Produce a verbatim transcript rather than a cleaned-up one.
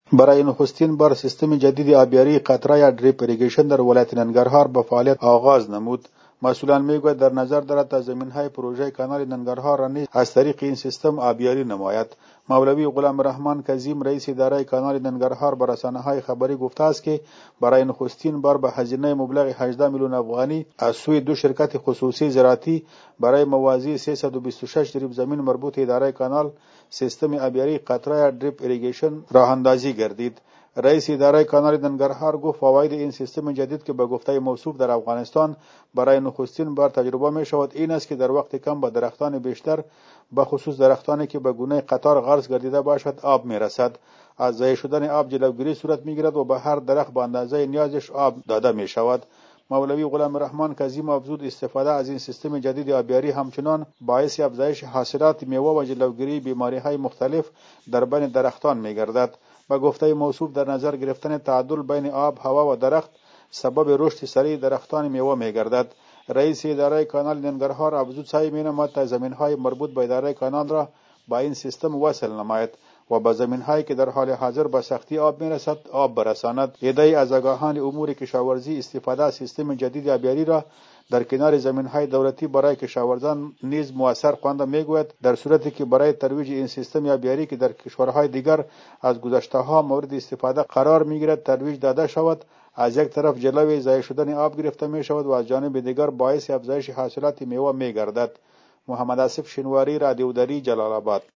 برای نخستین بار سیستم جدید آبیاری قطره یا دریپ اریگیشن در ولایت ننگرهار به فعالیت آغاز نمود. مسئولان میگوید در نظر دارد تا زمینهای پروژه کانال ننگرهار را نیز از طریق این سیستم آبیاری نماید. مولوی غلام رحمان کظیم رئیس اداره کانال ننگرهار به رسانه‌های خبری گفته است که برای نخستین بار به هزینه مبلغ هجده میلیون افغانی از سوی دو شرکت خصوصی زراعتی برای موازی سیصد و بیست و شش دریب زمین مربوط اداره کانال سیستم آبیاری قطره یا دریپ اریگیشن راه اندازی گردید. رئیس اداره کانال ننگرهار گفت فواید این سیستم جدید که به گفته موصوف در افغانستان برای نخستین بار تجربه می شود این است که در وقت کم به درختان بیشتر به خصوص درختانی که به گونه قطار غرس گردیده باشد آب می رسد. از ضایع شدن آب جلوگیری صورت می گیرد و به هر درخت به اندازه نیازش آب داده می شود. مولوی غلام رحمان کظیم افزود استفاده از این سیستم جدید آبیاری همچنان باعث افزایش حاصلات میوه و جلوگیری بیماری‌های مختلف در بین درختان می گردد. به گفته موصوف در نظر گرفتن تعادل بین آب، هوا و درخت سبب رشد سریع درختان میوه می گردد. رئیس اداره کانال ننگرهار افزود سعی می نماید تا زمین‌های مربوط به اداره کانال را با این سیستم وصل نماید و به زمین‌هایی که در حال حاضر به سختی آب می‌رسد آب برساند. ایده از آگاهان امور کشاورزی استفاده از سیستم جدید آبیاری را در کنار زمین‌های دولتی برای کشاورزان نیز مؤثر خوانده میگوید در صورتی که برای ترویج این سیستم آبیاری که در کشورهای دیگر از گذشته‌ها مورد استفاده قرار می‌گیرد ترویج داده شود، از یک طرف جلوی ضایع شدن آب گرفته می شود و از جانب دیگر باعث افزایش حاصلات میوه می گردد. محمد آصف شینواری، رادیو دری، جلال آباد.